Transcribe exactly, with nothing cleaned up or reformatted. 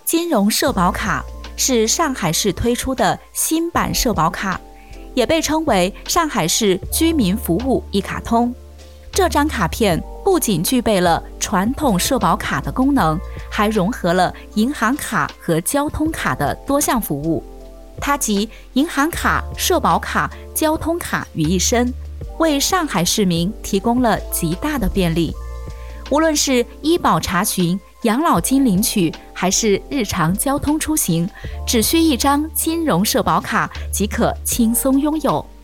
金融社保卡是上海市推出的新版社保卡，也被称为上海市居民服务一卡通。这张卡片不仅具备了传统社保卡的功能，还融合了银行卡和交通卡的多项服务。它集银行卡、社保卡、交通卡于一身，为上海市民提供了极大的便利。无论是医保查询、养老金领取，还是日常交通出行，只需一张金融社保卡即可轻松拥有。